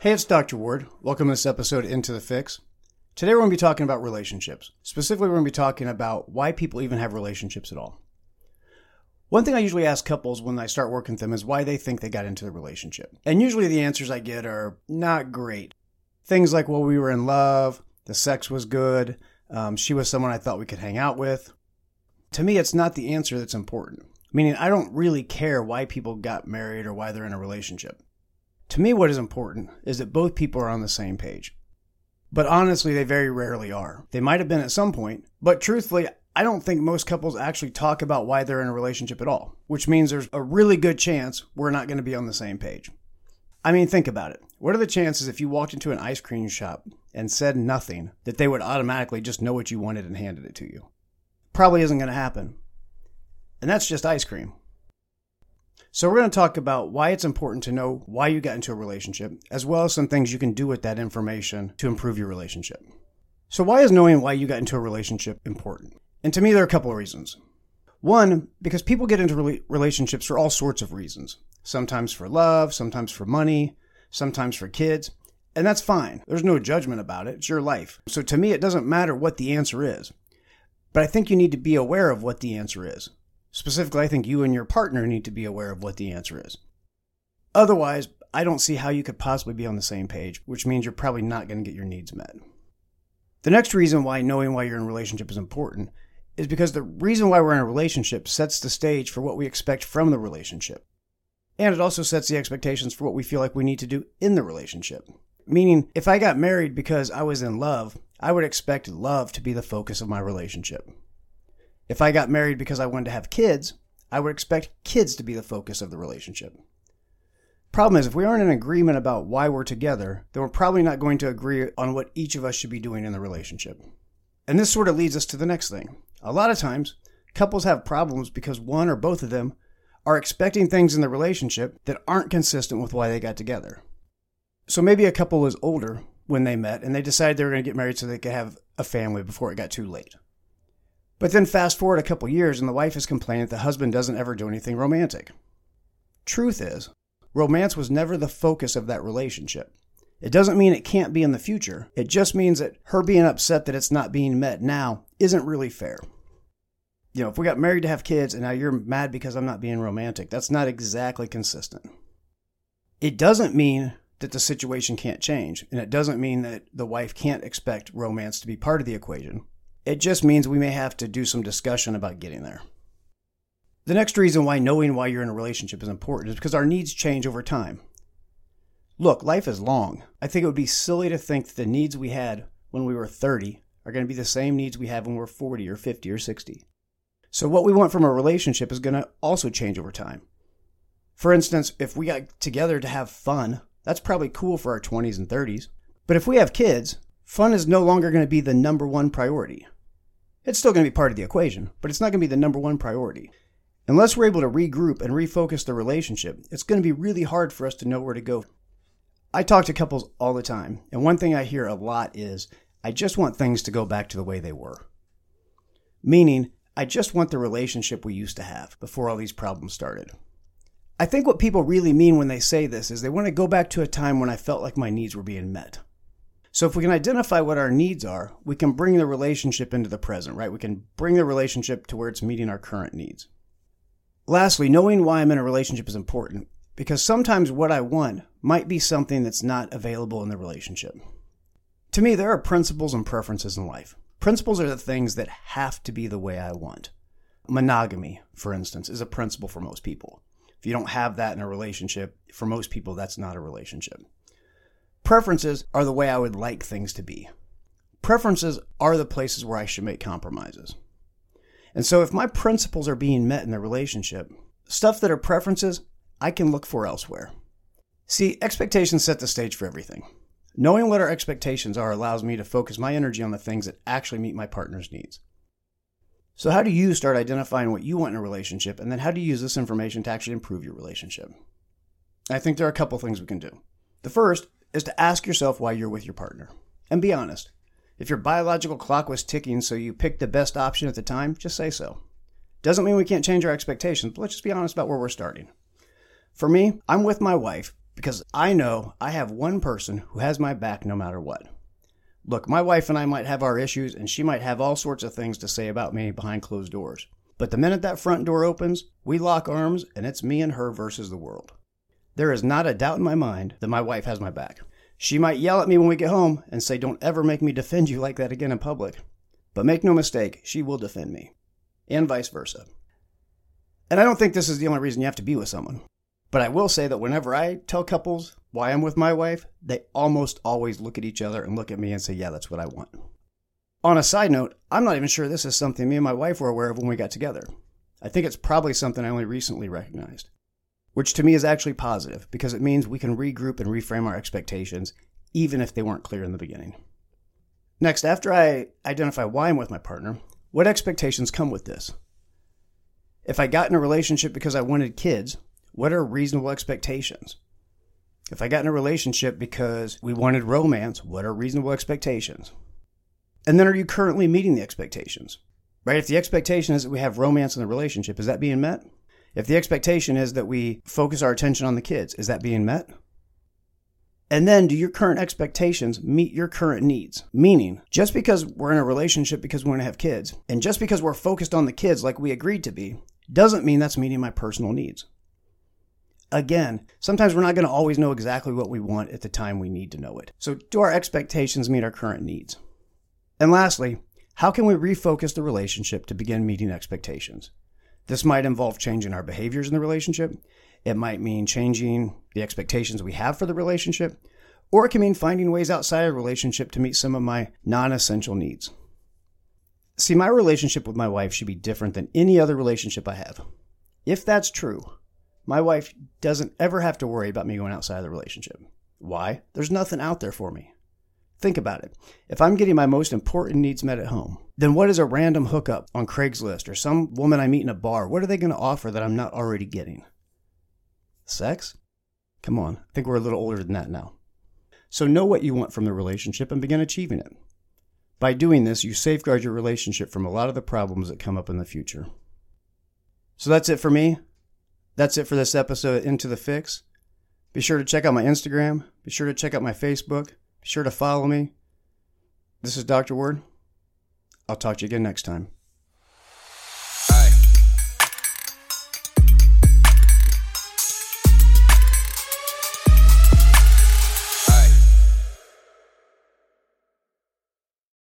Hey, it's Dr. Ward. Welcome to this episode of Into the Fix. Today we're going to be talking about relationships. Specifically, we're going to be talking about why people even have relationships at all. One thing I usually ask couples when I start working with them is why they think they got into the relationship. And usually the answers I get are not great. Things like, well, we were in love, the sex was good, she was someone I thought we could hang out with. To me, it's not the answer that's important. Meaning, I don't really care why people got married or why they're in a relationship. To me, what is important is that both people are on the same page. But honestly, they very rarely are. They might have been at some point, but truthfully, I don't think most couples actually talk about why they're in a relationship at all, which means there's a really good chance we're not going to be on the same page. I mean, think about it. What are the chances if you walked into an ice cream shop and said nothing that they would automatically just know what you wanted and handed it to you? Probably isn't going to happen. And that's just ice cream. So we're going to talk about why it's important to know why you got into a relationship, as well as some things you can do with that information to improve your relationship. So why is knowing why you got into a relationship important? And to me, there are a couple of reasons. One, because people get into relationships for all sorts of reasons. Sometimes for love, sometimes for money, sometimes for kids. And that's fine. There's no judgment about it. It's your life. So to me, it doesn't matter what the answer is. But I think you need to be aware of what the answer is. Specifically, I think you and your partner need to be aware of what the answer is. Otherwise, I don't see how you could possibly be on the same page, which means you're probably not going to get your needs met. The next reason why knowing why you're in a relationship is important is because the reason why we're in a relationship sets the stage for what we expect from the relationship. And it also sets the expectations for what we feel like we need to do in the relationship. Meaning, if I got married because I was in love, I would expect love to be the focus of my relationship. If I got married because I wanted to have kids, I would expect kids to be the focus of the relationship. Problem is, if we aren't in agreement about why we're together, then we're probably not going to agree on what each of us should be doing in the relationship. And this sort of leads us to the next thing. A lot of times, couples have problems because one or both of them are expecting things in the relationship that aren't consistent with why they got together. So maybe a couple was older when they met and they decided they were going to get married so they could have a family before it got too late. But then fast forward a couple years and the wife is complaining that the husband doesn't ever do anything romantic. Truth is, romance was never the focus of that relationship. It doesn't mean it can't be in the future. It just means that her being upset that it's not being met now isn't really fair. You know, if we got married to have kids and now you're mad because I'm not being romantic, that's not exactly consistent. It doesn't mean that the situation can't change, and it doesn't mean that the wife can't expect romance to be part of the equation. It just means we may have to do some discussion about getting there. The next reason why knowing why you're in a relationship is important is because our needs change over time. Look, life is long. I think it would be silly to think that the needs we had when we were 30 are going to be the same needs we have when we're 40 or 50 or 60. So what we want from a relationship is going to also change over time. For instance, if we got together to have fun, that's probably cool for our 20s and 30s. But if we have kids, fun is no longer going to be the number one priority. It's still going to be part of the equation, but it's not going to be the number one priority. Unless we're able to regroup and refocus the relationship, it's going to be really hard for us to know where to go. I talk to couples all the time, and one thing I hear a lot is, I just want things to go back to the way they were. Meaning, I just want the relationship we used to have before all these problems started. I think what people really mean when they say this is they want to go back to a time when I felt like my needs were being met. So if we can identify what our needs are, we can bring the relationship into the present, right? We can bring the relationship to where it's meeting our current needs. Lastly, knowing why I'm in a relationship is important because sometimes what I want might be something that's not available in the relationship. To me, there are principles and preferences in life. Principles are the things that have to be the way I want. Monogamy, for instance, is a principle for most people. If you don't have that in a relationship, for most people, that's not a relationship. Preferences are the way I would like things to be. Preferences are the places where I should make compromises. And so if my principles are being met in the relationship, stuff that are preferences, I can look for elsewhere. See, expectations set the stage for everything. Knowing what our expectations are allows me to focus my energy on the things that actually meet my partner's needs. So how do you start identifying what you want in a relationship, and then how do you use this information to actually improve your relationship? I think there are a couple things we can do. The first is to ask yourself why you're with your partner. And be honest. If your biological clock was ticking so you picked the best option at the time, just say so. Doesn't mean we can't change our expectations, but let's just be honest about where we're starting. For me, I'm with my wife because I know I have one person who has my back no matter what. Look, my wife and I might have our issues, and she might have all sorts of things to say about me behind closed doors. But the minute that front door opens, we lock arms, and it's me and her versus the world. There is not a doubt in my mind that my wife has my back. She might yell at me when we get home and say, "Don't ever make me defend you like that again in public." But make no mistake, she will defend me. And vice versa. And I don't think this is the only reason you have to be with someone. But I will say that whenever I tell couples why I'm with my wife, they almost always look at each other and look at me and say, "Yeah, that's what I want." On a side note, I'm not even sure this is something me and my wife were aware of when we got together. I think it's probably something I only recently recognized, which to me is actually positive because it means we can regroup and reframe our expectations, even if they weren't clear in the beginning. Next, after I identify why I'm with my partner, what expectations come with this? If I got in a relationship because I wanted kids, what are reasonable expectations? If I got in a relationship because we wanted romance, what are reasonable expectations? And then are you currently meeting the expectations? Right? If the expectation is that we have romance in the relationship, is that being met? If the expectation is that we focus our attention on the kids, is that being met? And then do your current expectations meet your current needs? Meaning, just because we're in a relationship because we want to have kids, and just because we're focused on the kids like we agreed to be, doesn't mean that's meeting my personal needs. Again, sometimes we're not going to always know exactly what we want at the time we need to know it. So do our expectations meet our current needs? And lastly, how can we refocus the relationship to begin meeting expectations? This might involve changing our behaviors in the relationship. It might mean changing the expectations we have for the relationship, or it can mean finding ways outside of the relationship to meet some of my non-essential needs. See, my relationship with my wife should be different than any other relationship I have. If that's true, my wife doesn't ever have to worry about me going outside of the relationship. Why? There's nothing out there for me. Think about it. If I'm getting my most important needs met at home, then what is a random hookup on Craigslist or some woman I meet in a bar? What are they going to offer that I'm not already getting? Sex? Come on, I think we're a little older than that now. So know what you want from the relationship and begin achieving it. By doing this, you safeguard your relationship from a lot of the problems that come up in the future. So that's it for me. That's it for this episode of Into the Fix. Be sure to check out my Instagram. Be sure to check out my Facebook. Be sure to follow me. This is Dr. Word. I'll talk to you again next time.